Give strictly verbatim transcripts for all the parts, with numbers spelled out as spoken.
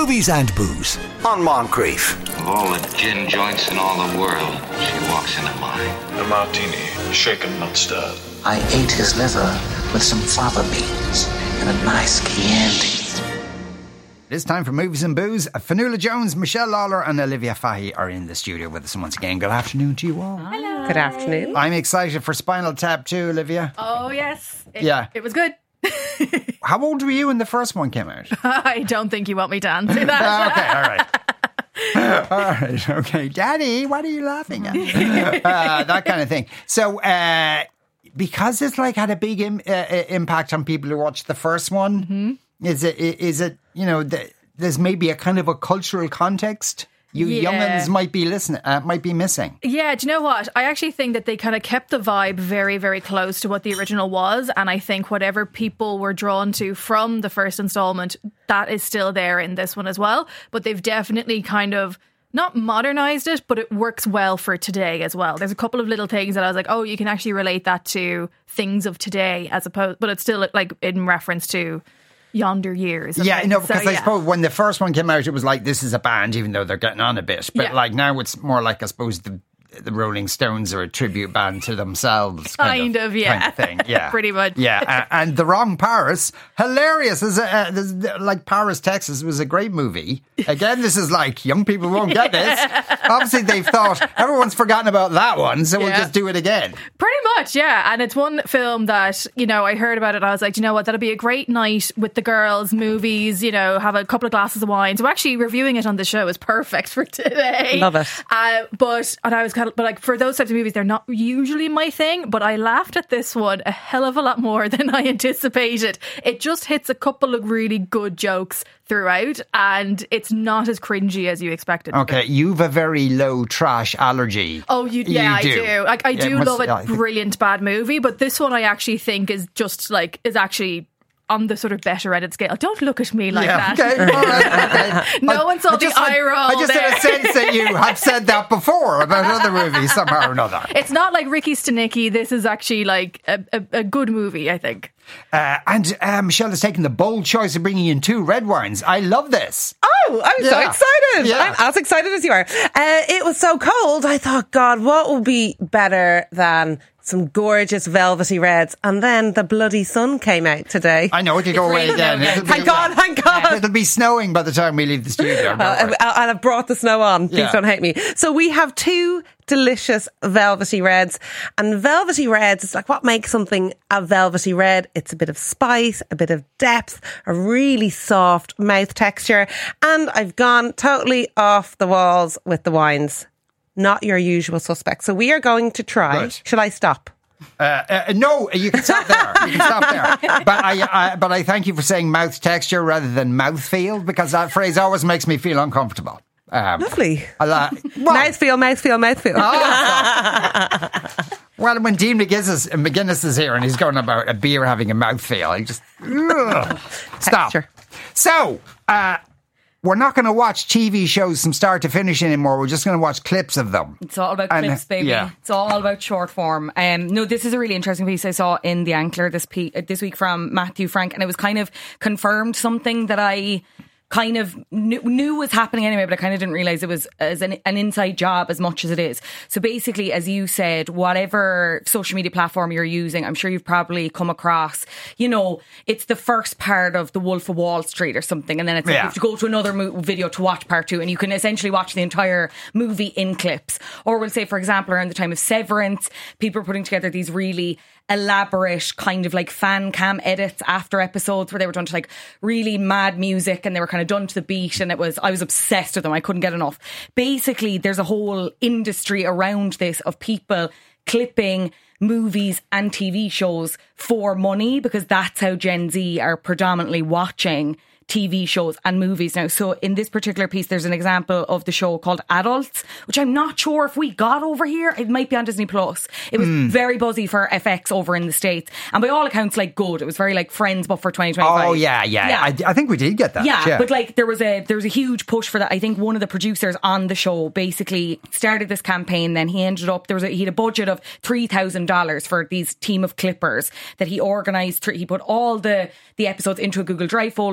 Movies and Booze on Moncrief. Of all the gin joints in all the world, she walks into mine. A martini, shaken, not stirred. I ate his liver with some fava beans and a nice Chianti. It is time for Movies and Booze. Fionnuala Jones, Michelle Lawler and Olivia Fahy are in the studio with us once again. Good afternoon to you all. Hello. Good afternoon. I'm excited for Spinal Tap too, Olivia. Oh, yes. It, Yeah. It was good. How old were you when the first one came out? I don't think you want me to answer that. Okay, all right. All right, okay. Daddy, what are you laughing at? uh, that kind of thing. So, uh, because it's like had a big Im- uh, impact on people who watched the first one, mm-hmm. is it, is it, you know, the, there's maybe a kind of a cultural context you Yeah. young'uns might be listening, uh, might be missing. Yeah, do you know what? I actually think that they kind of kept the vibe very, very close to what the original was. And I think whatever people were drawn to from the first installment, that is still there in this one as well. But they've definitely kind of not modernized it, but it works well for today as well. There's a couple of little things that I was like, oh, you can actually relate that to things of today as opposed, but it's still like in reference to yonder years. Yeah, no, because so, I yeah. suppose when the first one came out, it was like, this is a band, even though they're getting on a bit. But Yeah. like now it's more like, I suppose, the the Rolling Stones are a tribute band to themselves. Kind of, yeah. Kind of thing, yeah. Pretty much. Yeah, and, and The Wrong Paris, hilarious. There's a, uh, there's, like Paris, Texas was a great movie. Again, this is like, young people won't get this. Obviously, they've thought, everyone's forgotten about that one, so we'll Yeah. just do it again. Pretty much, yeah. And it's one film that, you know, I heard about it. I was like, do you know what? That'll be a great night with the girls, movies, you know, have a couple of glasses of wine. So actually reviewing it on the show is perfect for today. Love it. Uh, but, and I was kind of, but like for those types of movies, they're not usually my thing, but I laughed at this one a hell of a lot more than I anticipated. It just hits a couple of really good jokes throughout and it's not as cringy as you expected. Okay, you've a very low trash allergy. Oh, you, yeah, You I do. do. Like, I Yeah, do it must- love I a think- brilliant bad movie, but this one I actually think is just like is actually on the sort of better end scale. Don't look at me like yeah, that. okay, all right, okay. No I- one saw I the just had- eye roll I just there. had a sense that you have said that before about other movies somehow or another. It's not like Ricky Stenicki. This is actually like a, a, a good movie, I think. Uh, and uh, Michelle has taken the bold choice of bringing in two red wines. I love this. Oh, I'm so Yeah. excited. Yeah. I'm as excited as you are. Uh, it was so cold. I thought, God, what would be better than some gorgeous velvety reds? And then the bloody sun came out today. I know, it'll go away rained again. again. It'll Thank be- God, thank God. It'll be snowing by the time we leave the studio. don't Well, worry. I- I'll have brought the snow on. Please Yeah. don't hate me. So we have two delicious velvety reds. And velvety reds, it's like what makes something a velvety red? It's a bit of spice, a bit of depth, a really soft mouth texture. And I've gone totally off the walls with the wines. Not your usual suspects. So we are going to try. Good. Shall I stop? Uh, uh, no, you can stop there. You can stop there. But I, I, but I thank you for saying mouth texture rather than mouthfeel, because that phrase always makes me feel uncomfortable. Um, Lovely. I la- well, Mouthfeel, mouthfeel, mouthfeel. oh, well, when Dean McGuinness, McGuinness is here and he's going about a beer having a mouthfeel, I just ugh. Stop. Texture. So, uh, we're not going to watch T V shows from start to finish anymore. We're just going to watch clips of them. It's all about And, clips, baby. yeah. It's all about short form. Um, no, this is a really interesting piece I saw in The Ankler this pe- this week from Matthew Frank, and it was kind of confirmed something that I kind of knew, knew was happening anyway, but I kind of didn't realise it was as an, an inside job as much as it is. So basically, as you said, whatever social media platform you're using, I'm sure you've probably come across, you know, it's the first part of The Wolf of Wall Street or something, and then it's like Yeah. you have to go to another mo- video to watch part two, and you can essentially watch the entire movie in clips. Or we'll say, for example, around the time of Severance, people were putting together these really elaborate kind of like fan cam edits after episodes where they were done to like really mad music and they were kind of done to the beat, and it was, I was obsessed with them. I couldn't get enough. Basically, there's a whole industry around this of people clipping movies and T V shows for money, because that's how Gen Z are predominantly watching T V shows and movies now. So in this particular piece, there's an example of the show called Adults, which I'm not sure if we got over here. It might be on Disney Plus. It was Mm. very buzzy for F X over in the States, and by all accounts, like good. It was very like Friends, but for twenty twenty-five. Oh, yeah, yeah. Yeah. I, I think we did get that. Yeah, but like there was a there was a huge push for that. I think one of the producers on the show basically started this campaign. Then he ended up there was a, he had a budget of three thousand dollars for these team of clippers that he organised. He put all the the episodes into a Google Drive folder,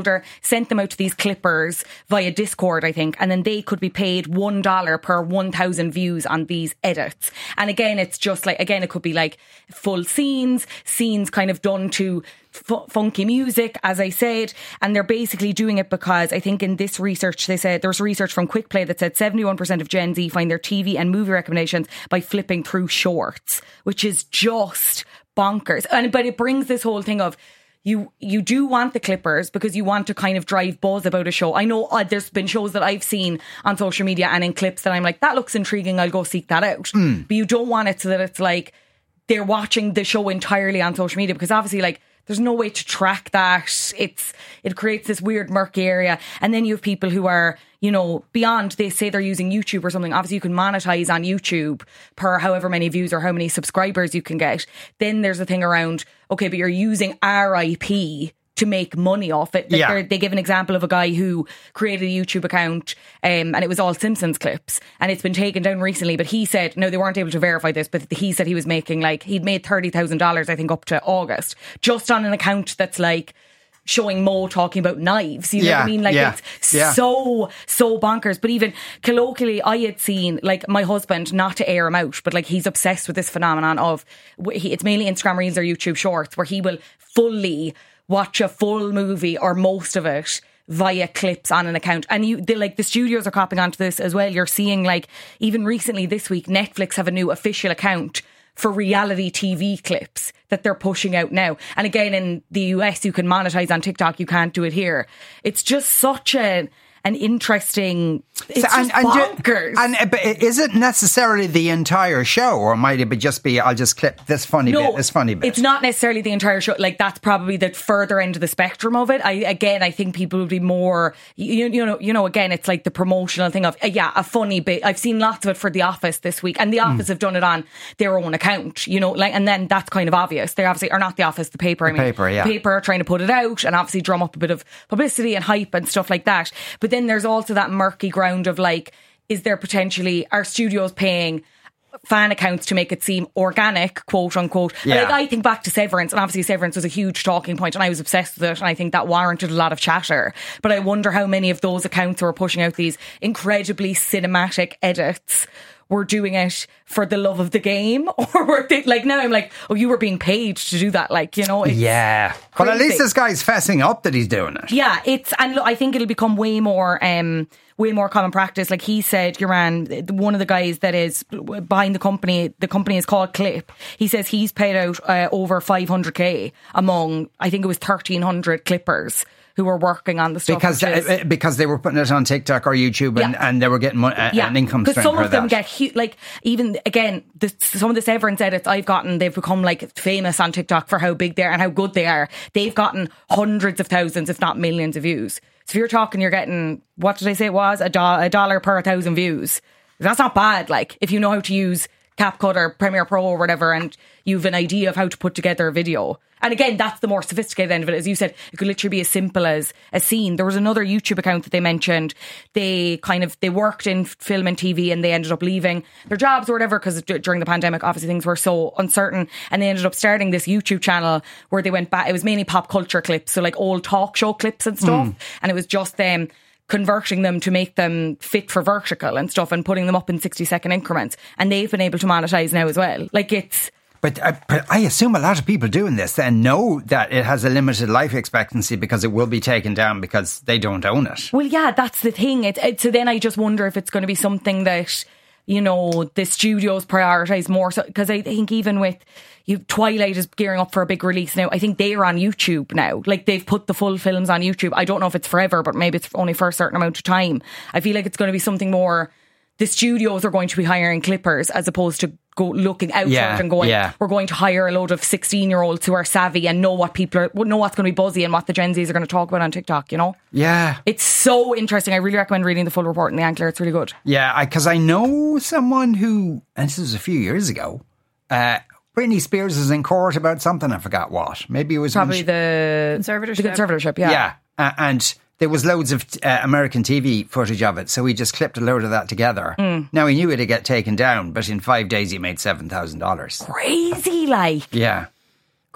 sent them out to these clippers via Discord, I think, and then they could be paid one dollar per one thousand views on these edits. And again, it's just like, again, it could be like full scenes, scenes kind of done to f- funky music, as I said, and they're basically doing it because I think in this research, they said, there was research from Quick Play that said seventy-one percent of Gen Z find their T V and movie recommendations by flipping through shorts, which is just bonkers. And but it brings this whole thing of, You you do want the clippers because you want to kind of drive buzz about a show. I know uh, there's been shows that I've seen on social media and in clips that I'm like, that looks intriguing, I'll go seek that out. Mm. But you don't want it so that it's like they're watching the show entirely on social media, because obviously like there's no way to track that. It's it creates this weird murky area. And then you have people who are, you know, beyond, they say they're using YouTube or something. Obviously you can monetize on YouTube per however many views or how many subscribers you can get. Then there's the thing around, okay, but you're using our I P to make money off it. Like yeah. They give an example of a guy who created a YouTube account um, and it was all Simpsons clips, and it's been taken down recently, but he said, no, they weren't able to verify this, but he said he was making like, he'd made thirty thousand dollars I think up to August, just on an account that's like showing Mo talking about knives. You know yeah, what I mean? Like yeah, it's yeah. so, so bonkers. But even colloquially, I had seen like my husband, not to air him out, but like he's obsessed with this phenomenon of, he, it's mainly Instagram Reels or YouTube Shorts, where he will fully watch a full movie or most of it via clips on an account. And you, they, like the studios are copping onto this as well. You're seeing like, even recently this week, Netflix have a new official account for reality T V clips that they're pushing out now. And again, in the U S, you can monetize on TikTok. You can't do it here. It's just such a, an interesting, it's so, and, just and bonkers. Ju- and uh, but is it necessarily the entire show, or might it be just be, I'll just clip this funny no, bit, this funny bit? It's not necessarily the entire show. Like that's probably the further end of the spectrum of it. I again, I think people would be more, you, you know, you know, again, it's like the promotional thing of uh, yeah, a funny bit. I've seen lots of it for The Office this week, and The Office mm. have done it on their own account. You know, like, and then that's kind of obvious. They obviously are not The Office, the paper. I the mean, paper, yeah, the paper are trying to put it out and obviously drum up a bit of publicity and hype and stuff like that. But then there's also that murky ground of like, is there potentially, are studios paying fan accounts to make it seem organic, quote unquote? Yeah. Like I think back to Severance, and obviously Severance was a huge talking point and I was obsessed with it, and I think that warranted a lot of chatter. But I wonder how many of those accounts who are pushing out these incredibly cinematic edits were doing it for the love of the game, or were they, like, now I'm like, oh, you were being paid to do that, like, you know? It's yeah. Well, at least this guy's fessing up that he's doing it. Yeah, it's, and look, I think it'll become way more, um, way more common practice. Like he said, Yoran, one of the guys that is behind the company, the company is called Clip. He says he's paid out uh, over five hundred k among, I think it was thirteen hundred clippers who were working on the stuff. Because is, uh, because they were putting it on TikTok or YouTube, and, yeah. and they were getting mon- uh, yeah. an income stream. Because some for of them that. get huge, like even again, the, some of the Severance edits I've gotten, they've become like famous on TikTok for how big they are and how good they are. They've gotten hundreds of thousands, if not millions of views. So if you're talking, you're getting, what did I say it was? A, do- a dollar per thousand views. That's not bad. Like if you know how to use CapCut or Premiere Pro or whatever, and you have an idea of how to put together a video. And again, that's the more sophisticated end of it. As you said, it could literally be as simple as a scene. There was another YouTube account that they mentioned. They kind of, they worked in film and T V and they ended up leaving their jobs or whatever, because d- during the pandemic, obviously things were so uncertain. And they ended up starting this YouTube channel where they went back. It was mainly pop culture clips. So like old talk show clips and stuff. Mm. And it was just them converting them to make them fit for vertical and stuff and putting them up in sixty second increments. And they've been able to monetize now as well. Like it's, But, uh, but I assume a lot of people doing this then know that it has a limited life expectancy because it will be taken down because they don't own it. Well, yeah, that's the thing. It, it, so then I just wonder if it's going to be something that, you know, the studios prioritise more. So, because I think even with you, Twilight is gearing up for a big release now. I think they're on YouTube now. Like they've put the full films on YouTube. I don't know if it's forever, but maybe it's only for a certain amount of time. I feel like it's going to be something more. The studios are going to be hiring clippers as opposed to go looking outward yeah, and going, yeah. we're going to hire a load of sixteen year olds who are savvy and know what people are, know what's going to be buzzy and what the Gen Zs are going to talk about on TikTok, you know? Yeah. It's so interesting. I really recommend reading the full report in the Ankler. It's really good. Yeah, because I, I know someone who, and this was a few years ago, uh, Britney Spears is in court about something, I forgot what. Maybe it was probably she, the conservatorship. The conservatorship, yeah. Yeah, uh, and there was loads of uh, American T V footage of it, so he just clipped a load of that together. Mm. Now, he knew it'd get taken down, but in five days he made seven thousand dollars. Crazy, like. Yeah.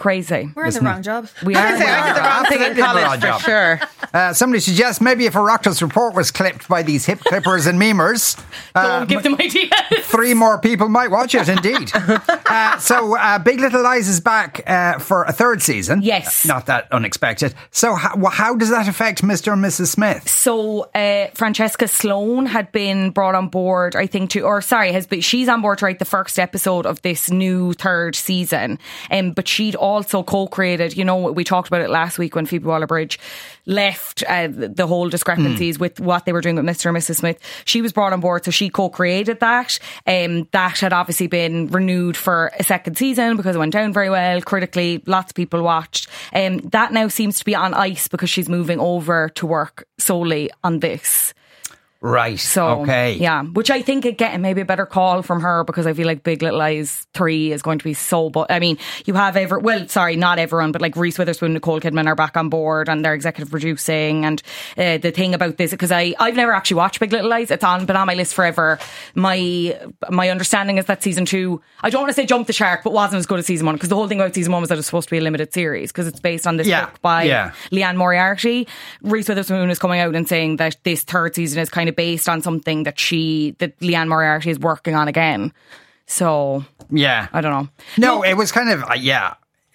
Crazy. We're in the wrong job. We I are. did say I did the wrong thing in Absolutely college wrong for job. sure. Uh, somebody suggests maybe if a Oireachtas report was clipped by these hip clippers and memers, uh, Don't give them ideas. three more people might watch it, indeed. uh, so, uh, Big Little Lies is back uh, for a third season. Yes. Not that unexpected. So, how, how does that affect Mister and Missus Smith? So uh, Francesca Sloan had been brought on board, I think, to, or sorry, has been, she's on board to write the first episode of this new third season. Um, but she'd also co-created, you know, we talked about it last week when Phoebe Waller-Bridge left uh, the whole discrepancies mm. with what they were doing with Mister and Missus Smith. She was brought on board, so she co-created that. Um, that had obviously been renewed for a second season because it went down very well critically. Lots of people watched. Um, that now seems to be on ice because she's moving over to work solely on this. Right. So, okay. Yeah, which I think again maybe a better call from her because I feel like Big Little Lies three is going to be so. But I mean, you have ever well, sorry, not everyone, but like Reese Witherspoon, Nicole Kidman are back on board and they're executive producing. And uh, the thing about this, because I I've never actually watched Big Little Lies, it's on been on my list forever. My my understanding is that season two, I don't want to say jumped the shark, but wasn't as good as season one because the whole thing about season one was that it's supposed to be a limited series because it's based on this Yeah. book by Yeah. Leanne Moriarty. Reese Witherspoon is coming out and saying that this third season is kind of based on something that she, that Leanne Moriarty is working on again. So, Yeah. I don't know. No, it was kind of, uh, yeah,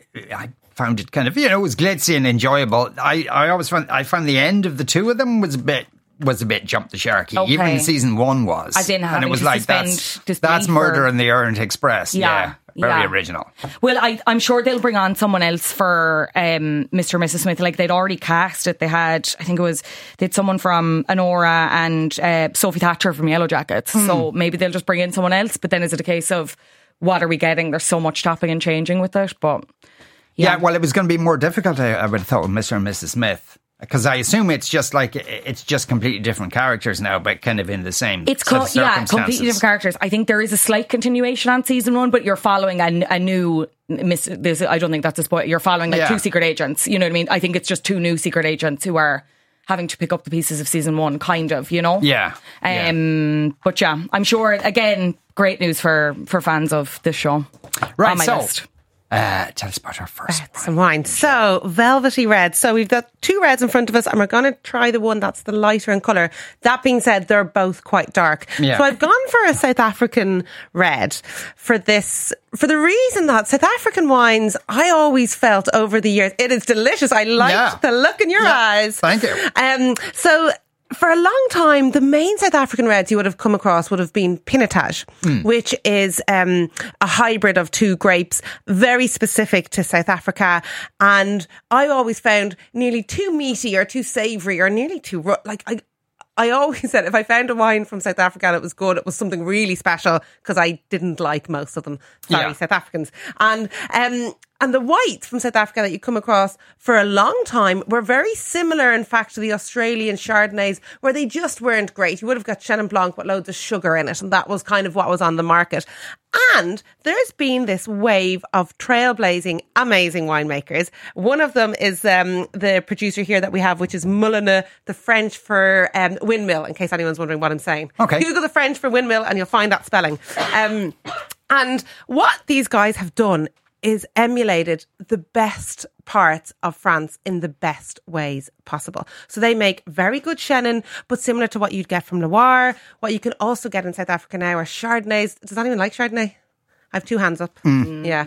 I found it kind of, you know, it was glitzy and enjoyable. I, I always found, I found the end of the two of them was a bit, was a bit jump the sharky. Okay. Even season one was. As in and having it was to like, suspend that's, disbelief that's Murder or- in the Orient Express. Yeah. Yeah. Very Yeah. original. Well, I, I'm sure they'll bring on someone else for um, Mister and Missus Smith. Like they'd already cast it. They had, I think it was, they had someone from Honora and uh, Sophie Thatcher from Yellow Jackets. Hmm. So maybe they'll just bring in someone else. But then is it a case of what are we getting? There's so much chopping and changing with it. But Yeah, yeah, well, it was going to be more difficult, I, I would have thought, with Mister and Missus Smith. Because I assume it's just like, it's just completely different characters now, but kind of in the same It's set co- of yeah, circumstances. completely different characters. I think there is a slight continuation on season one, but you're following a, a new miss. This, I don't think that's a spoiler. You're following like Yeah. two secret agents. You know what I mean? I think it's just two new secret agents who are having to pick up the pieces of season one, kind of. You know? Yeah. yeah. Um. But yeah, I'm sure. Again, great news for for fans of this show. Right, on my so- list. Uh, tell us about our first one. Some wine. So, velvety red. So, we've got two reds in front of us, and we're going to try the one that's the lighter in colour. That being said, they're both quite dark. Yeah. So, I've gone for a South African red for this, for the reason that South African wines, I always felt over the years, it is delicious. I liked Yeah. the look in your Yeah. eyes. Thank you. Um, so, for a long time, the main South African reds you would have come across would have been Pinotage, Mm. which is um, a hybrid of two grapes, very specific to South Africa. And I always found nearly too meaty or too savoury or nearly too ru- like I. I always said if I found a wine from South Africa and it was good, it was something really special because I didn't like most of them. Sorry, Yeah. South Africans. And um, and the whites from South Africa that you come across for a long time were very similar, in fact, to the Australian Chardonnays, where they just weren't great. You would have got Chenin Blanc with loads of sugar in it, and that was kind of what was on the market. And there's been this wave of trailblazing, amazing winemakers. One of them is um, the producer here that we have, which is Mulliner, the French for um, windmill, in case anyone's wondering what I'm saying. Okay. Google the French for windmill and you'll find that spelling. Um, and what these guys have done is emulated the best parts of France in the best ways possible. So they make very good Chenin, but similar to what you'd get from Loire. What you can also get in South Africa now are Chardonnays. Does anyone like Chardonnay? I have two hands up. Yeah.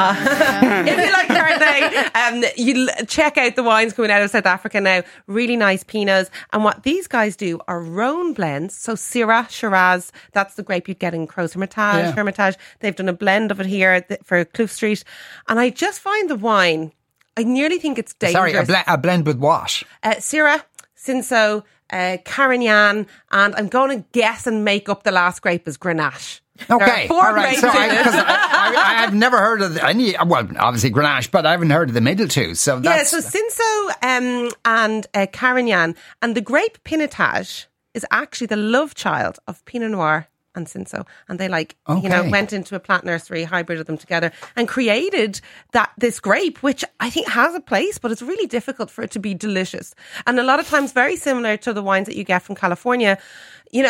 Uh, if you like Chardonnay, um, you l- check out the wines coming out of South Africa now. Really nice Pinots. And what these guys do are Rhone blends. So Syrah, Shiraz, that's the grape you'd get in Crow's Hermitage, Yeah. Hermitage. They've done a blend of it here th- for Kloof Street. And I just find the wine, I nearly think it's dangerous. Sorry, a, ble- a blend with what? Uh, Syrah, Cinsault, uh, Carignan, and I'm going to guess and make up the last grape as Grenache. There are Okay, four all right. grapes So in I, it. 'cause I, I, I have never heard of any. Well, obviously Grenache, but I haven't heard of the middle two. So Yeah, that's so Cinsault um, and uh, Carignan, and the grape Pinotage is actually the love child of Pinot Noir and Cinsault, and they like you know Okay. went into a plant nursery, hybrided them together, and created that this grape, which I think has a place, but it's really difficult for it to be delicious, and a lot of times very similar to the wines that you get from California. You know,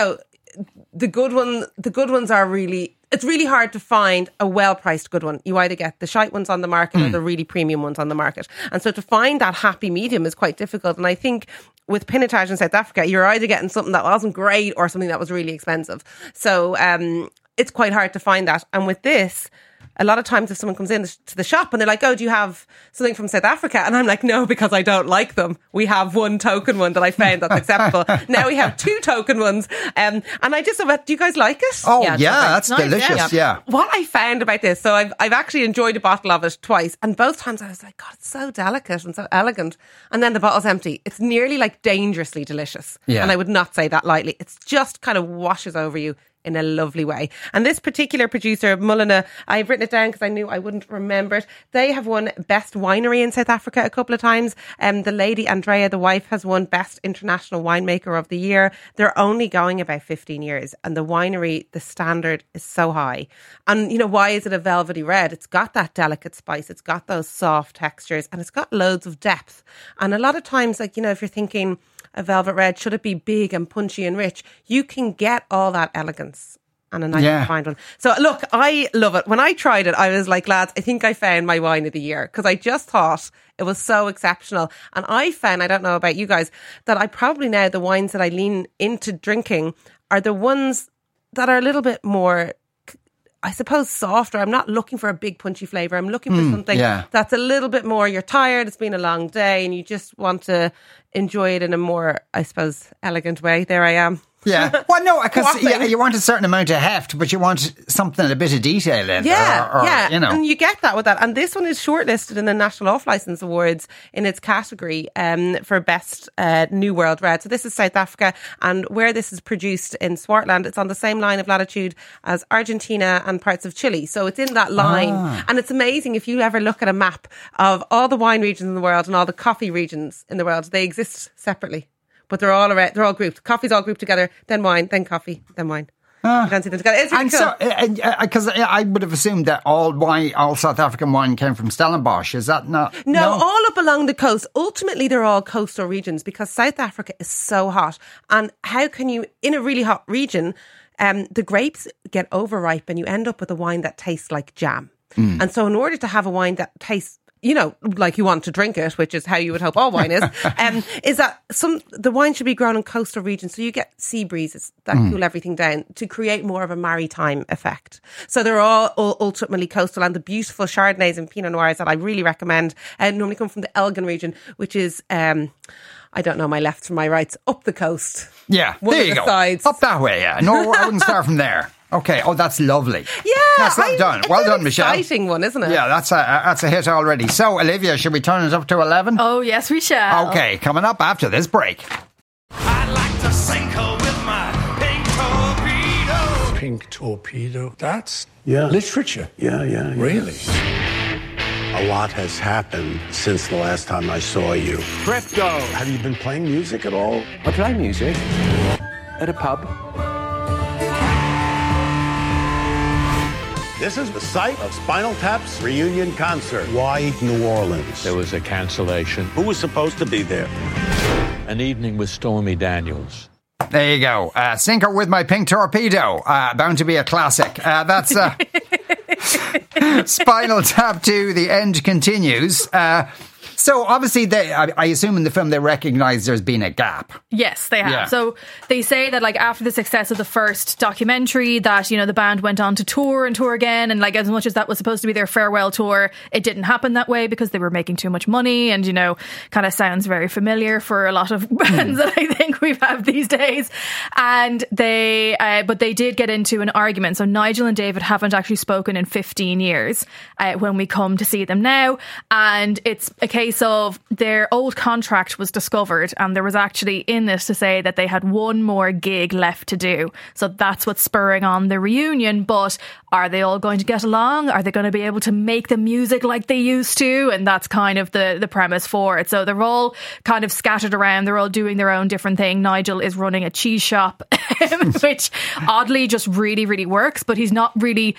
the good one, the good ones are really. It's really hard to find a well-priced good one. You either get the shite ones on the market mm. or the really premium ones on the market. And so to find that happy medium is quite difficult. And I think with Pinotage in South Africa, you're either getting something that wasn't great or something that was really expensive. So um, it's quite hard to find that. And with this, a lot of times if someone comes in to the shop and they're like, oh, do you have something from South Africa? And I'm like, no, because I don't like them. We have one token one that I found that's acceptable. Now we have two token ones. Um, and I just thought, do you guys like it? Oh, yeah, yeah that's nice, delicious. Yeah. yeah. What I found about this, so I've, I've actually enjoyed a bottle of it twice. And both times I was like, God, it's so delicate and so elegant. And then the bottle's empty. It's nearly like dangerously delicious. Yeah. And I would not say that lightly. It's just kind of washes over you in a lovely way. And this particular producer, Mullina, I've written it down because I knew I wouldn't remember it. They have won Best Winery in South Africa a couple of times. Um, the lady, Andrea, the wife, has won Best International Winemaker of the Year. They're only going about fifteen years. And the winery, the standard is so high. And, you know, why is it a velvety red? It's got that delicate spice. It's got those soft textures and it's got loads of depth. And a lot of times, like, you know, if you're thinking, a velvet red, should it be big and punchy and rich? You can get all that elegance and a nice yeah. refined one. So look, I love it. When I tried it, I was like, lads, I think I found my wine of the year because I just thought it was so exceptional. And I found, I don't know about you guys, that I probably now the wines that I lean into drinking are the ones that are a little bit more, I suppose, softer. I'm not looking for a big punchy flavour. I'm looking for mm, something yeah. that's a little bit more, you're tired, it's been a long day and you just want to enjoy it in a more, I suppose, elegant way. There I am. Yeah. Well, no, because yeah, you want a certain amount of heft, but you want something, a bit of detail in yeah, or, or, yeah. you know. And you get that with that. And this one is shortlisted in the National Off-Licence Awards in its category um, for Best uh, New World Red. So this is South Africa, and where this is produced in Swartland, it's on the same line of latitude as Argentina and parts of Chile. So it's in that line. Ah. And it's amazing if you ever look at a map of all the wine regions in the world and all the coffee regions in the world, they exist separately. But they're all around, they're all grouped. Coffee's all grouped together, then wine, then coffee, then wine. Ah. You don't see them together. It's really and cool. so, because uh, uh, I would have assumed that all wine, all South African wine came from Stellenbosch. Is that not? No, no, all up along the coast. Ultimately, they're all coastal regions because South Africa is so hot. And how can you, in a really hot region, um, the grapes get overripe and you end up with a wine that tastes like jam. Mm. And so in order to have a wine that tastes, you know, like you want to drink it, which is how you would hope all wine is, um, is that some the wine should be grown in coastal regions. So you get sea breezes that mm. cool everything down to create more of a maritime effect. So they're all, all ultimately coastal, and the beautiful Chardonnays and Pinot Noirs that I really recommend uh, normally come from the Elgin region, which is, um, I don't know my lefts from my rights, up the coast. Yeah, One there of you the go. Sides. Up that way, yeah. No, I wouldn't start from there. Okay. Oh, that's lovely. Yeah. That's well I, done. It's Well an done, Michelle. Exciting one, isn't it? Yeah, that's a that's a hit already. So, Olivia, should we turn it up to eleven? Oh, yes, we shall. Okay, coming up after this break. I'd like to sink her with my pink torpedo. Pink torpedo? That's yeah. literature. Yeah, yeah, yeah. Really? A lot has happened since the last time I saw you. Crypto! Have you been playing music at all? I play music at a pub. This is the site of Spinal Tap's reunion concert. Why New Orleans? There was a cancellation. Who was supposed to be there? An evening with Stormy Daniels. There you go. Uh, Sinker with my pink torpedo. Uh, bound to be a classic. Uh, that's uh, Spinal Tap two. The End Continues. Uh, so obviously, they, I, I assume in the film they recognise there's been a gap. Yes, they have. Yeah. So they say that like after the success of the first documentary, that you know the band went on to tour and tour again, and like as much as that was supposed to be their farewell tour, it didn't happen that way because they were making too much money, and you know, kind of sounds very familiar for a lot of bands that I think we have these days. And they, uh, but they did get into an argument. So Nigel and David haven't actually spoken in fifteen years uh, when we come to see them now, and it's a case of their old contract was discovered, and there was actually in this to say that they had one more gig left to do. So that's what's spurring on the reunion. But are they all going to get along? Are they going to be able to make the music like they used to? And that's kind of the, the premise for it. So they're all kind of scattered around. They're all doing their own different thing. Nigel is running a cheese shop, which oddly just really, really works, but he's not really...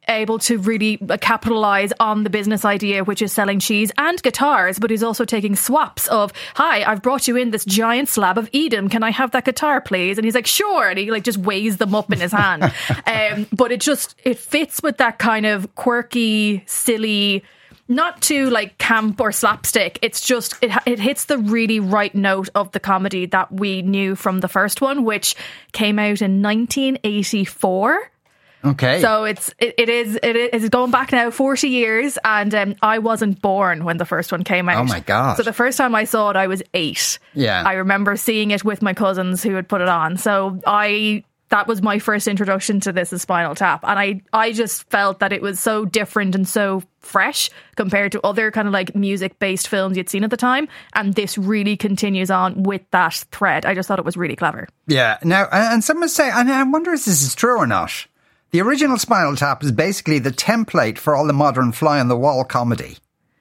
able to really capitalize on the business idea, which is selling cheese and guitars, but he's also taking swaps of, hi, I've brought you in this giant slab of Edam. Can I have that guitar, please? And he's like, sure. And he like just weighs them up in his hand. um, but it just, it fits with that kind of quirky, silly, not too like camp or slapstick. It's just, it, it hits the really right note of the comedy that we knew from the first one, which came out in nineteen eighty-four. Okay. So it's it, it is it is going back now forty years, and um, I wasn't born when the first one came out. Oh my God. So the first time I saw it, I was eight. Yeah. I remember seeing it with my cousins who had put it on. So I that was my first introduction to this is Spinal Tap, and I I just felt that it was so different and so fresh compared to other kind of like music based films you'd seen at the time, and this really continues on with that thread. I just thought it was really clever. Yeah. Now, and someone say, and I wonder if this is true or not. The original Spinal Tap is basically the template for all the modern fly-on-the-wall comedy.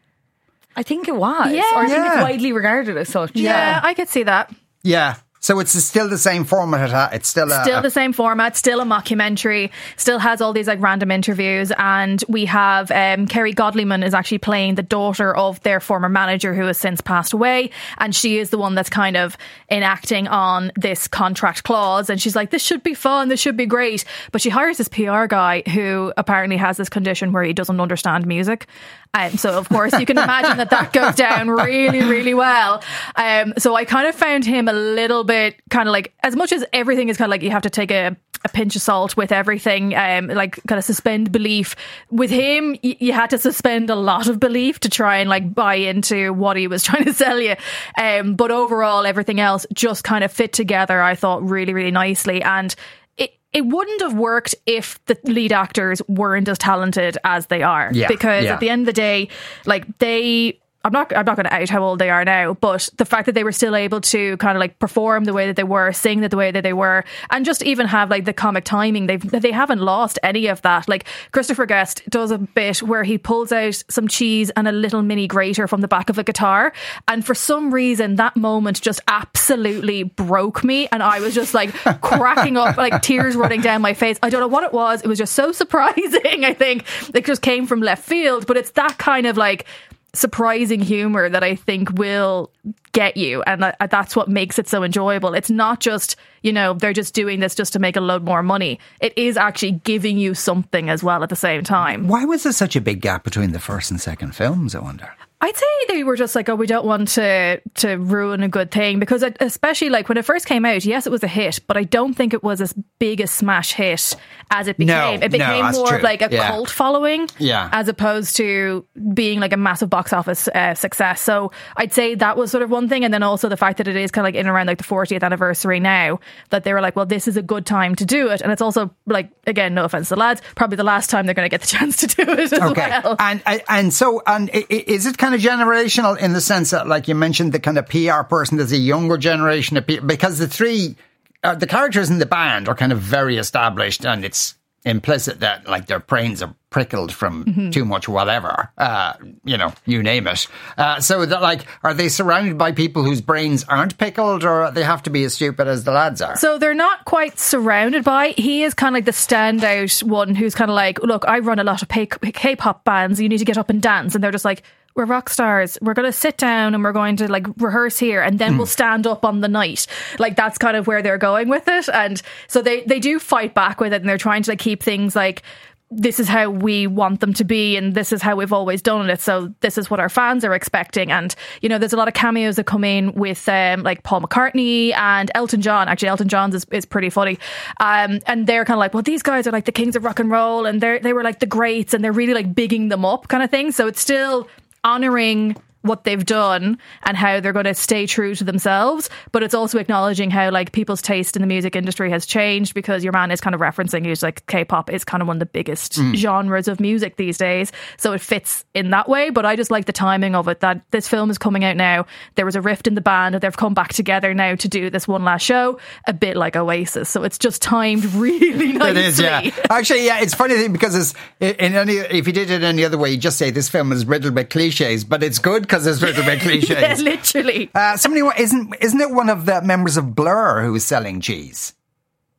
I think it was. Yeah. Or I think Yeah. it's widely regarded as such. Yeah, I could see that. Yeah. So it's still the same format. It's still a, Still the same format, still a mockumentary, still has all these like random interviews, and we have um, Kerry Godliman is actually playing the daughter of their former manager who has since passed away, and she is the one that's kind of enacting on this contract clause, and she's like, this should be fun, this should be great, but she hires this P R guy who apparently has this condition where he doesn't understand music. Um, so of course you can imagine that that goes down really, really well. Um, so I kind of found him a little bit kind of like, as much as everything is kind of like you have to take a, a pinch of salt with everything, um, like kind of suspend belief. With him, y- you had to suspend a lot of belief to try and like buy into what he was trying to sell you. Um, but overall, everything else just kind of fit together, I thought, really, really nicely. And it wouldn't have worked if the lead actors weren't as talented as they are. Yeah, because yeah. at the end of the day, like they... I'm not I'm not going to out how old they are now, but the fact that they were still able to kind of like perform the way that they were, sing the way that they were, and just even have like the comic timing, they've they haven't lost any of that. Like Christopher Guest does a bit where he pulls out some cheese and a little mini grater from the back of a guitar, and for some reason that moment just absolutely broke me, and I was just like cracking up, like tears running down my face. I don't know what it was. It was just so surprising. I think it just came from left field, but it's that kind of like surprising humor that I think will get you, and I, that's what makes it so enjoyable. It's not just, you know, they're just doing this just to make a load more money. It is actually giving you something as well at the same time. Why was there such a big gap between the first and second films, I wonder? I'd say they were just like, oh, we don't want to to ruin a good thing, because it, especially like when it first came out, yes, it was a hit, but I don't think it was as big a smash hit as it became. No, it became no, that's more true. of like a Yeah. cult following, Yeah. as opposed to being like a massive box office uh, success. So I'd say that was sort of one thing, and then also the fact that it is kind of like in around like the fortieth anniversary now, that they were like, well, this is a good time to do it, and it's also like, again, no offense to the lads, probably the last time they're going to get the chance to do it as Okay. well. And and so and i- i- is it kind of generational in the sense that, like you mentioned, the kind of P R person, there's a younger generation of people, because the three, uh, the characters in the band are kind of very established, and it's implicit that like their brains are prickled from Mm-hmm. too much whatever, uh, you know, you name it. Uh, so that like, are they surrounded by people whose brains aren't pickled, or they have to be as stupid as the lads are? So they're not quite surrounded by. He is kind of like the standout one who's kind of like, look, I run a lot of P- K-pop bands. You need to get up and dance. And they're just like, we're rock stars. We're going to sit down and we're going to like rehearse here, and then we'll stand up on the night. Like that's kind of where they're going with it. And so they, they do fight back with it, and they're trying to like keep things like, this is how we want them to be, and this is how we've always done it, so this is what our fans are expecting. And you know, there's a lot of cameos that come in with um, like Paul McCartney and Elton John. Actually, Elton John's is, is pretty funny, um, and they're kind of like, well, these guys are like the kings of rock and roll, and they they were like the greats, and they're really like bigging them up kind of thing. So it's still honouring what they've done and how they're going to stay true to themselves, but it's also acknowledging how like people's taste in the music industry has changed, because your man is kind of referencing, he's like, K-pop is kind of one of the biggest Mm. genres of music these days, so it fits in that way. But I just like the timing of it, that this film is coming out now, there was a rift in the band, they've come back together now to do this one last show, a bit like Oasis, so it's just timed really nicely. It is, yeah. Actually, yeah, it's funny because it's in any, if you did it any other way, you just say this film is riddled with cliches, but it's good because it's riddled with cliches. Yeah, literally. Uh, somebody isn't isn't it one of the members of Blur who is selling cheese?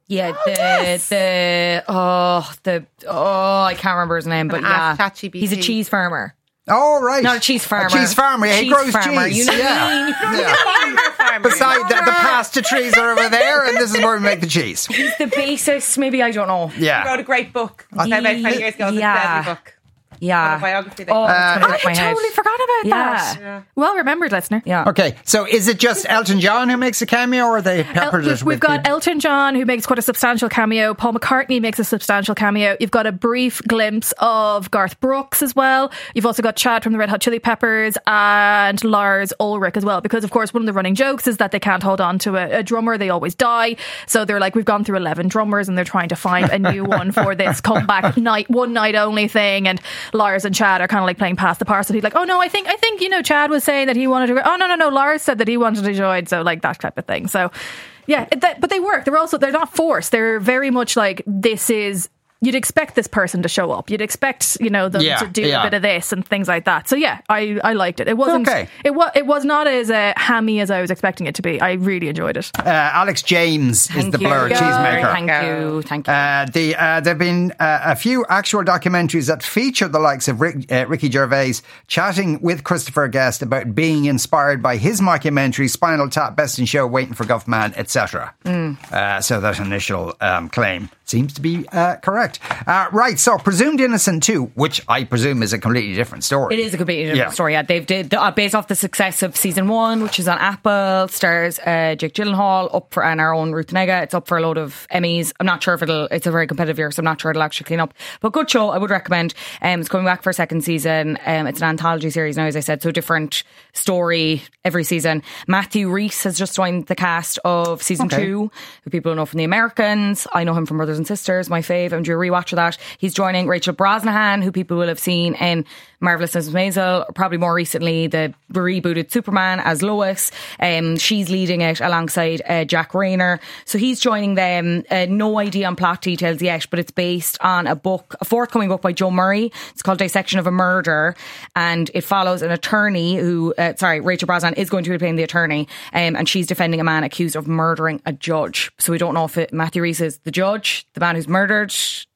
Yeah, the the oh the oh I can't remember his name, but yeah, he's a cheese farmer. Oh, right. Not a cheese farmer. A cheese farmer. Yeah, he cheese grows farmer. cheese. You know yeah. what I mean? Yeah. Farmer. Beside the, the pasta trees are over there, and this is where we make the cheese. He's the basis, maybe, I don't know. Yeah. He wrote a great book about twenty years ago. It was a Yeah. deadly book. Yeah. Autobiography. Oh, Uh, it's gonna I hit my head. totally forgot about Yeah. that. Yeah. Well remembered, listener. Yeah. Okay, so is it just Elton John who makes a cameo, or are they peppered El- it we've with got people? Elton John, who makes quite a substantial cameo. Paul McCartney makes a substantial cameo. You've got a brief glimpse of Garth Brooks as well. You've also got Chad from the Red Hot Chili Peppers and Lars Ulrich as well. Because, of course, one of the running jokes is that they can't hold on to a, a drummer. They always die. So they're like, we've gone through eleven drummers and they're trying to find a new one for this comeback night, one night only thing. And Lars and Chad are kind of like playing past the parcel. He's like, oh no, I think, I think, you know, Chad was saying that he wanted to go. Oh no, no, no. Lars said that he wanted to join. So like that type of thing. So yeah, it, that, but they work. They're also, they're not forced. They're very much like, this is, you'd expect this person to show up. You'd expect, you know, them Yeah, to do yeah. a bit of this and things like that. So yeah, I, I liked it. It wasn't, Okay. it was, it was not as uh, hammy as I was expecting it to be. I really enjoyed it. Uh, Alex James Thank is the you. Blur Go. cheesemaker. Thank you. Thank you. Uh, the uh, there have been uh, a few actual documentaries that feature the likes of Rick, uh, Ricky Gervais chatting with Christopher Guest about being inspired by his mockumentary Spinal Tap, Best in Show, Waiting for Guffman, et cetera. Mm. Uh, so that initial um, claim seems to be uh, correct. Uh, right, so Presumed Innocent two, which I presume is a completely different story. It is a completely different Yeah. story. Yeah, they've did uh, based off the success of season one, which is on Apple. Stars uh, Jake Gyllenhaal up for and our own Ruth Negga. It's up for a load of Emmys. I'm not sure if it'll. It's a very competitive year, so I'm not sure it'll actually clean up. But good show. I would recommend. Um, it's coming back for a second season. Um, it's an anthology series now, as I said, so different story every season. Matthew Rhys has just joined the cast of season Okay. two, who people know from The Americans. I know him from Brothers and Sisters, my fave. I'm due a rewatch of that. He's joining Rachel Brosnahan, who people will have seen in Marvelous Missus Maisel, probably more recently the rebooted Superman as Lois. Um, she's leading it alongside uh, Jack Rayner. So he's joining them. Uh, no idea on plot details yet, but it's based on a book, a forthcoming book by Joe Murray. It's called Dissection of a Murder, and it follows an attorney who, uh, sorry, Rachel Brosnahan is going to be playing the attorney, um, and she's defending a man accused of murdering a judge. So we don't know if it, Matthew Rhys is the judge, the man who's murdered.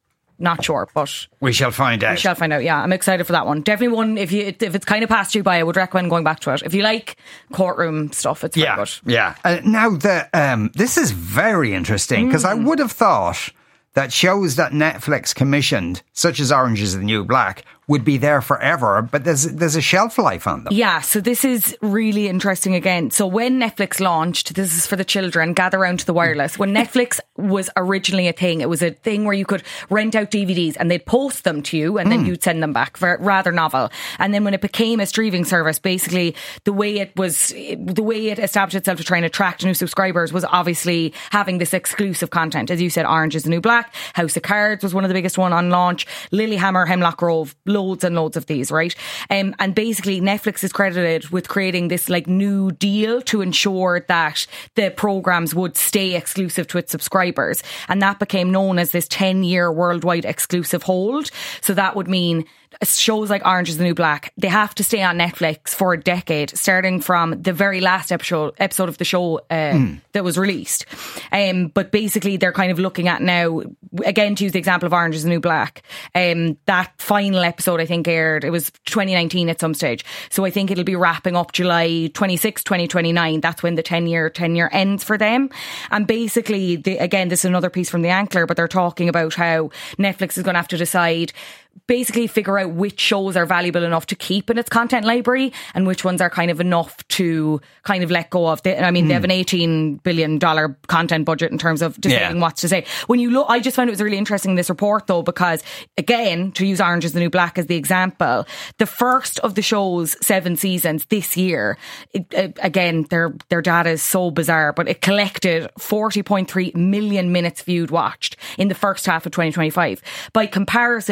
Not sure, but we shall find out. We shall find out. Yeah, I'm excited for that one. Definitely one. If you if it's kind of passed you by, I would recommend going back to it. If you like courtroom stuff, it's very Yeah, good. yeah. Uh, now, the um, this is very interesting because Mm. I would have thought that shows that Netflix commissioned, such as Orange is the New Black, would be there forever, but there's there's a shelf life on them. Yeah, so this is really interesting again. So when Netflix launched, this is for the children, gather round to the wireless. When Netflix was originally a thing, it was a thing where you could rent out D V Ds and they'd post them to you and then Mm. you'd send them back. For rather novel. And then when it became a streaming service, basically the way it was, the way it established itself to try and attract new subscribers was obviously having this exclusive content. As you said, Orange is the New Black, House of Cards was one of the biggest one on launch, Lilyhammer, Hemlock Grove, loads and loads of these, right? Um, and basically Netflix is credited with creating this like new deal to ensure that the programs would stay exclusive to its subscribers. And that became known as this ten year worldwide exclusive hold. So that would mean shows like Orange is the New Black, they have to stay on Netflix for a decade, starting from the very last episode episode of the show uh, mm. that was released. Um, but basically, they're kind of looking at now, again, to use the example of Orange is the New Black, um, that final episode, I think, aired, it was twenty nineteen at some stage. So I think it'll be wrapping up July twenty-sixth, twenty twenty-nine. That's when the ten year tenure ends for them. And basically, the, again, this is another piece from The Ankler, but they're talking about how Netflix is going to have to decide, basically figure out which shows are valuable enough to keep in its content library and which ones are kind of enough to kind of let go of. They, I mean, mm. they have an eighteen billion dollars content budget in terms of deciding yeah. what to say. When you look, I just found it was really interesting in this report though, because again, to use Orange is the New Black as the example, the first of the show's seven seasons this year, it, it, again, their, their data is so bizarre, but it collected forty point three million minutes viewed watched in the first half of twenty twenty-five. By comparison, you've something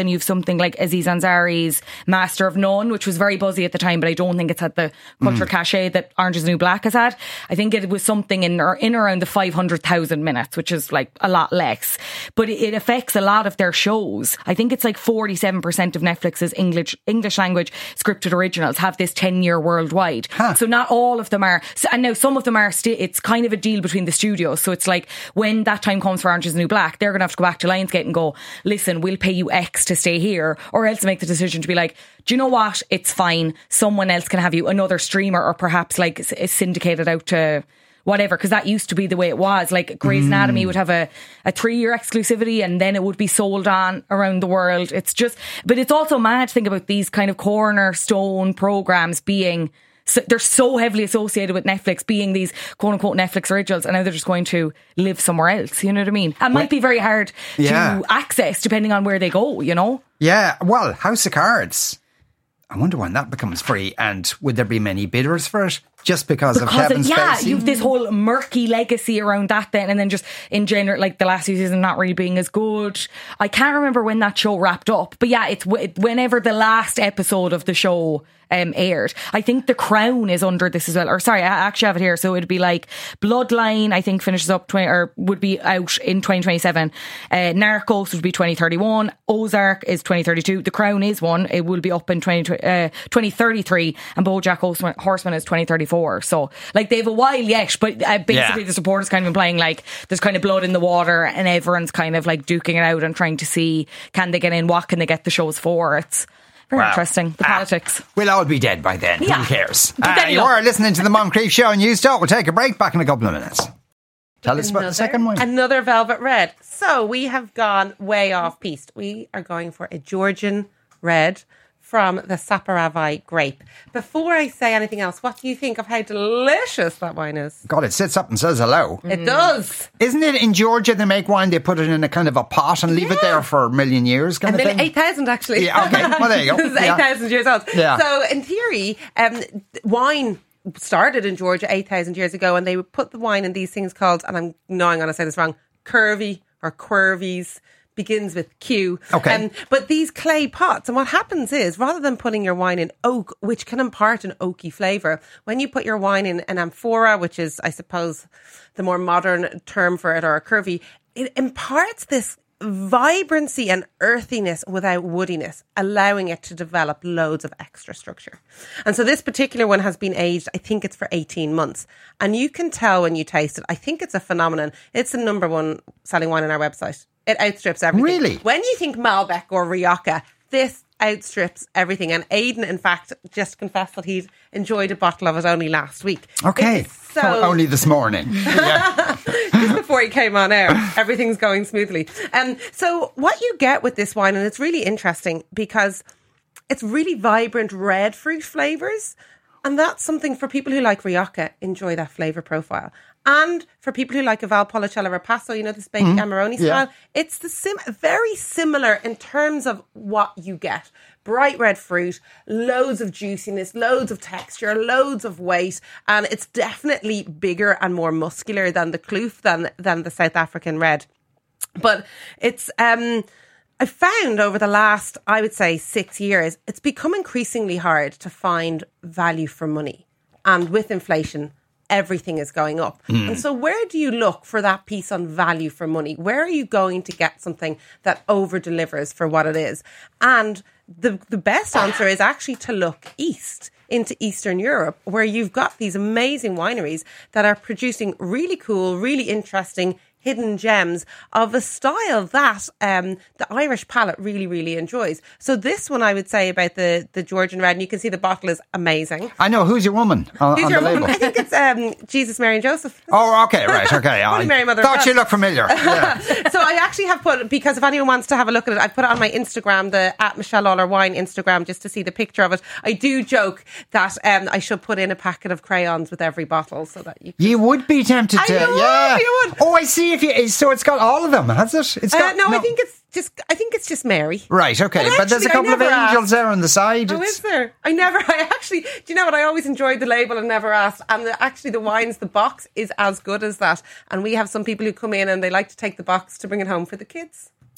something like Aziz Ansari's Master of None, which was very buzzy at the time, but I don't think it's had the cultural mm. cachet that Orange is the New Black has had. I think it was something in or in around the five hundred thousand minutes, which is like a lot less. But it, it affects a lot of their shows. I think it's like forty-seven percent of Netflix's English English language scripted originals have this ten year worldwide. Huh. So not all of them are. So, and now some of them are. Sti- it's kind of a deal between the studios. So it's like when that time comes for Orange is the New Black, they're going to have to go back to Lionsgate and go, listen, we'll pay you X to stay here, or else make the decision to be like, do you know what? It's fine. Someone else can have you, another streamer, or perhaps like it's syndicated out to whatever, because that used to be the way it was. Like Grey's mm. Anatomy would have a, a three-year exclusivity and then it would be sold on around the world. It's just, but it's also mad to think about these kind of cornerstone programs being, so they're so heavily associated with Netflix, being these quote-unquote Netflix originals, and now they're just going to live somewhere else, you know what I mean? It might be very hard yeah. to access depending on where they go, you know? Yeah, well, House of Cards, I wonder when that becomes free, and would there be many bidders for it? Just because, because of Kevin of, yeah, Spacey? You've this whole murky legacy around that then, and then just in general, like the last few seasons not really being as good. I can't remember when that show wrapped up, but yeah, it's w- whenever the last episode of the show um, aired. I think The Crown is under this as well, or sorry, I actually have it here, so it'd be like Bloodline, I think finishes up twenty or would be out in twenty twenty-seven. uh, Narcos would be twenty thirty-one, Ozark is twenty thirty-two, The Crown is one, it will be up in twenty, uh, twenty thirty-three, and BoJack Horseman is twenty thirty-four. So like they have a while yet, but uh, basically yeah. the support is kind of implying like there's kind of blood in the water and everyone's kind of like duking it out and trying to see, can they get in, what can they get the shows for. It's very wow. interesting, the ah, politics. We'll all be dead by then. Yeah. Who cares? Uh, you are listening to the Moncrief Show on News Talk. We'll take a break, back in a couple of minutes. Tell us about the second one. Another Velvet Red. So we have gone way off piste. We are going for a Georgian red from the Saperavi grape. Before I say anything else, what do you think of how delicious that wine is? God, it sits up and says hello. It mm. does. Isn't it in Georgia they make wine, they put it in a kind of a pot and leave yeah. it there for a million years? Kind and of then thing? eight thousand actually. Yeah, okay, well there you go. This is yeah. eight thousand years old. Yeah. So in theory, um, wine started in Georgia eight thousand years ago, and they would put the wine in these things called, and I'm no, I'm going to say this wrong, curvy or quervies. Begins with Q. Okay. Um, but these clay pots, and what happens is, rather than putting your wine in oak, which can impart an oaky flavour, when you put your wine in an amphora, which is, I suppose, the more modern term for it, or a curvy, it imparts this vibrancy and earthiness without woodiness, allowing it to develop loads of extra structure. And so this particular one has been aged, I think it's for eighteen months. And you can tell when you taste it, I think it's a phenomenon. It's the number one selling wine on our website. It outstrips everything. Really? When you think Malbec or Rioja, this outstrips everything. And Aidan, in fact, just confessed that he'd enjoyed a bottle of it only last week. Okay. So oh, only this morning. Yeah. Just before he came on air, everything's going smoothly. Um, so what you get with this wine, and it's really interesting because it's really vibrant red fruit flavours. And that's something for people who like Rioja, enjoy that flavour profile. And for people who like a Valpolicella Ripasso, you know, this baked mm, Amarone style, yeah. it's the sim- very similar in terms of what you get. Bright red fruit, loads of juiciness, loads of texture, loads of weight, and it's definitely bigger and more muscular than the Kloof, than, than the South African red. But it's... um. I found over the last, I would say, six years, it's become increasingly hard to find value for money. And with inflation, everything is going up. Mm. And so where do you look for that piece on value for money? Where are you going to get something that over-delivers for what it is? And the, the best answer is actually to look east, into Eastern Europe, where you've got these amazing wineries that are producing really cool, really interesting hidden gems of a style that um, the Irish palate really, really enjoys. So this one, I would say about the, the Georgian red, and you can see the bottle is amazing. I know. Who's your woman on, Who's on your the label? woman? I think it's um, Jesus, Mary and Joseph. Oh, okay, right, okay. Holy I Mary, Mother thought of you God. looked familiar. Yeah. So I actually have put, because if anyone wants to have a look at it, I put it on my Instagram, the at Michelle Lawler Wine Instagram, just to see the picture of it. I do joke that um, I should put in a packet of crayons with every bottle so that you can... You would be tempted to. I know, yeah. you would. Oh, I see. If you so it's got all of them, has it? It's got uh, no, no, I think it's just. I think it's just Mary. Right. Okay, but, but there's a actually, couple of angels asked. there on the side. Oh, it's... is there? I never. I actually. Do you know what? I always enjoyed the label and never asked. And the, actually, the wines, the box is as good as that. And we have some people who come in and they like to take the box to bring it home for the kids.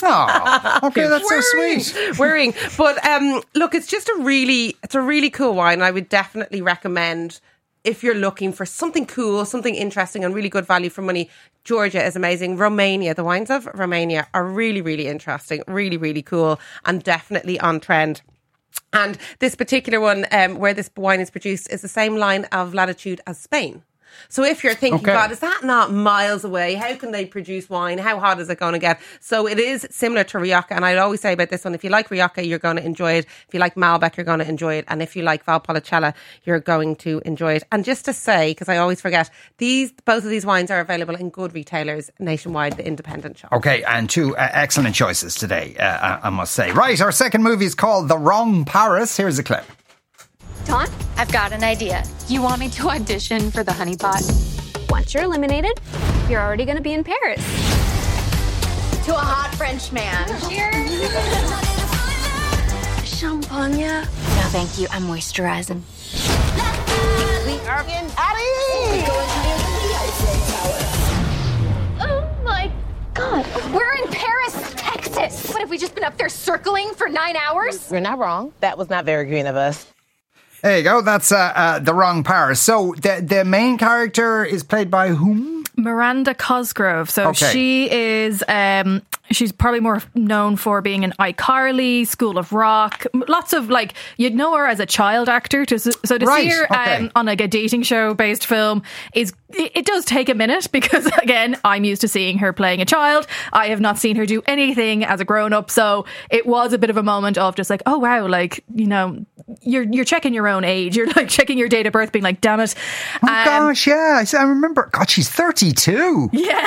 Oh, okay, that's so sweet. Worrying. But um, look, it's just a really, it's a really cool wine. I would definitely recommend if you're looking for something cool, something interesting and really good value for money. Georgia is amazing. Romania, the wines of Romania are really, really interesting, really, really cool and definitely on trend. And this particular one, um, where this wine is produced, is the same line of latitude as Spain. So if you're thinking, Okay. God, is that not miles away? How can they produce wine? How hot is it going to get? So it is similar to Rioja. And I'd always say about this one, if you like Rioja, you're going to enjoy it. If you like Malbec, you're going to enjoy it. And if you like Valpolicella, you're going to enjoy it. And just to say, because I always forget, these both of these wines are available in good retailers nationwide, the independent shop. Okay, and two uh, excellent choices today, uh, I, I must say. Right, our second movie is called The Wrong Paris. Here's a clip. Dawn, I've got an idea. You want me to audition for the Honey Pot? Once you're eliminated, you're already going to be in Paris. To a hot French man. Cheers. Champagne? No, thank you. I'm moisturizing. We are in Paris. Oh my God. We're in Paris, Texas. What, have we just been up there circling for nine hours? You're not wrong. That was not very green of us. There you go. That's uh, uh, The Wrong Paris. So the the main character is played by whom? Miranda Cosgrove. So Okay. she is, um, she's probably more known for being in iCarly, School of Rock, lots of like, you'd know her as a child actor. To, so to Right, see her okay. um, on like a dating show based film is, it, it does take a minute because again, I'm used to seeing her playing a child. I have not seen her do anything as a grown up. So it was a bit of a moment of just like, oh wow, like, you know, you're, you're checking your own age. You're like checking your date of birth being like, damn it. Oh Um, gosh, yeah. I s- I remember. God, she's thirty-two. Yeah.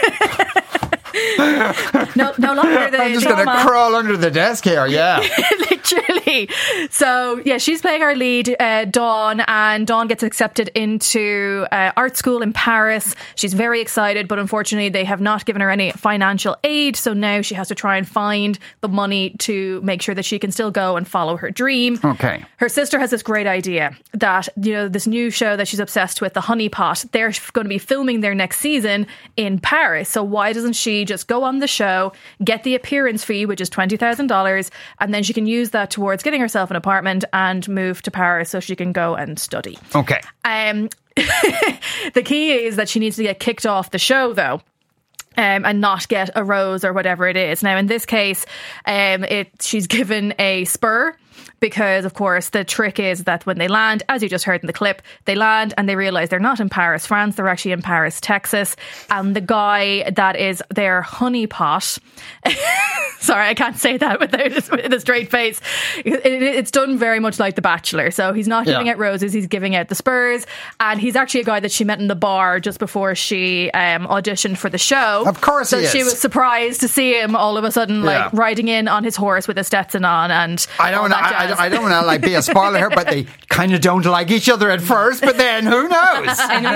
no, no longer the I'm just going to drama. crawl under the desk here, yeah. Literally. So, yeah, she's playing our lead, uh, Dawn, and Dawn gets accepted into uh, art school in Paris. She's very excited, but unfortunately, they have not given her any financial aid. So now she has to try and find the money to make sure that she can still go and follow her dream. Okay. Her sister has this great idea that, you know, this new show that she's obsessed with, The Honey Pot, they're going to be filming their next season in Paris. So why doesn't she just go on the show, get the appearance fee, which is twenty thousand dollars, and then she can use that towards getting herself an apartment and move to Paris so she can go and study. Okay. Um, the key is that she needs to get kicked off the show, though. Um, and not get a rose or whatever it is. Now, in this case, um, it she's given a spur because, of course, the trick is that when they land, as you just heard in the clip, they land and they realise they're not in Paris, France. They're actually in Paris, Texas. And the guy that is their honeypot, sorry, I can't say that without with a straight face. It, it, it's done very much like The Bachelor. So he's not giving Yeah. out roses, he's giving out the spurs. And he's actually a guy that she met in the bar just before she um, auditioned for the show. Of course so he she is. was surprised to see him all of a sudden, like Yeah. riding in on his horse with a Stetson on, and I don't all know. that I, jazz. I, I don't want to like be a spoiler here, but they kind of don't like each other at first. But then who knows?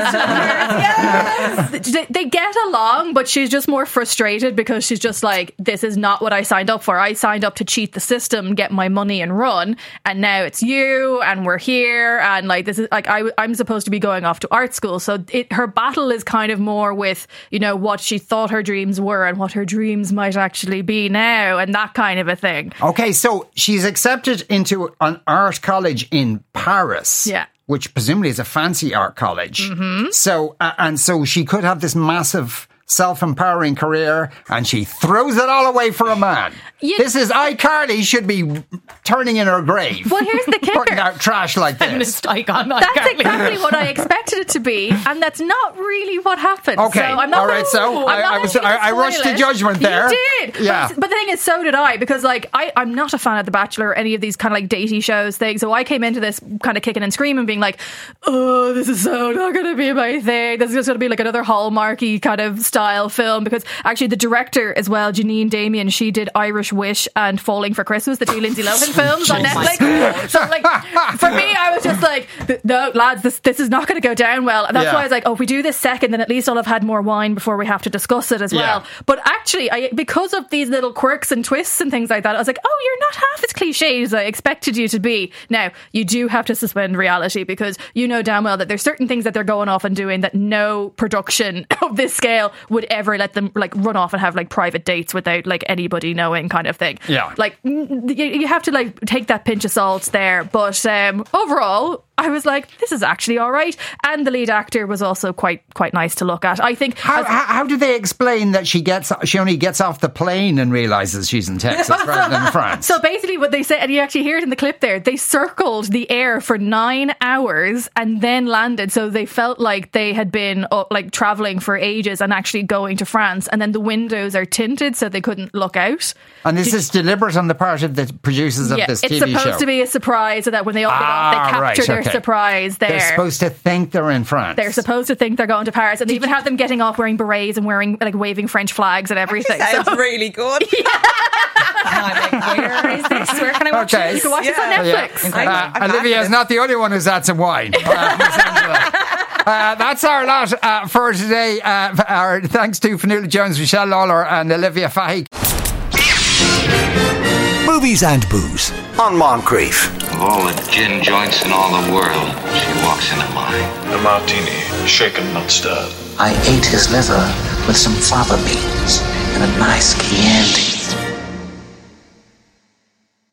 Yes. They- They get along, but she's just more frustrated because she's just like, this is not what I signed up for. I signed up to cheat the system, get my money and run, and now it's you and we're here, and like this is like I, I'm supposed to be going off to art school. So it, her battle is kind of more with, you know, what she thought her dreams were and what her dreams might actually be now, and that kind of a thing. Okay, so she's accepted into an art college in Paris. Yeah. Which presumably is a fancy art college. Mm-hmm. So, uh, and so she could have this massive self-empowering career, and she throws it all away for a man. Yeah. This is iCarly should be turning in her grave. Well, here's the kicker. Putting out trash like this. Feminist icon. That's iCarly. exactly what I expected it to be, and that's not really what happened. Okay, so I'm not all right, so I'm I- not I was- actually I- I gonna rushed spoil to it. judgment there. You did, Yeah. But, but the thing is, so did I, because like I, I'm not a fan of The Bachelor or any of these kind of like datey shows things. So I came into this kind of kicking and screaming, being like, "Oh, this is so not going to be my thing. This is just going to be like another Hallmarky kind of style film." Because actually, the director as well, Janine Damien, she did Irish Wish and Falling for Christmas, the two Lindsay Lohan films on Netflix. So like for me, I was just like, no, lads, this this is not going to go down well. And that's Yeah. why I was like, oh, if we do this second, then at least I'll have had more wine before we have to discuss it as Yeah. well. But actually, I because of these little quirks and twists and things like that, I was like, oh, you're not half as cliche as I expected you to be. Now, you do have to suspend reality because you know damn well that there's certain things that they're going off and doing that no production of this scale would ever let them like run off and have like private dates without like anybody knowing, kind of thing. Yeah. Like you, you have to like take that pinch of salt there, but um, overall, I was like, this is actually all right. And the lead actor was also quite quite nice to look at. I think. How, as, how, how do they explain that she gets she only gets off the plane and realizes she's in Texas rather than France? So basically, what they said, and you actually hear it in the clip there, they circled the air for nine hours and then landed. So they felt like they had been uh, like traveling for ages and actually going to France. And then the windows are tinted, so they couldn't look out. And this Did is deliberate on the part of the producers of yeah, this it's T V show. supposed to be a surprise, so that when they open ah, it up, they capture right, their okay. surprise there. They're supposed to think they're in France. They're supposed to think they're going to Paris, and they even have them getting off wearing berets and wearing like waving French flags and everything. Sounds So- really good. I'm like, where is this? Where can I watch Okay. this? You can watch this on Yeah. Netflix. Uh, I'm Olivia is back. not the only one who's had some wine. Uh, Miss Angela. Uh, that's our lot uh, for today. Uh, our thanks to Fionnuala Jones, Michelle Lawler, and Olivia Fahy. Movies and Booze on Moncrief. Of all the gin joints in all the world, she walks into mine. A martini, shaken, not stirred. I ate his liver with some fava beans and a nice Chianti.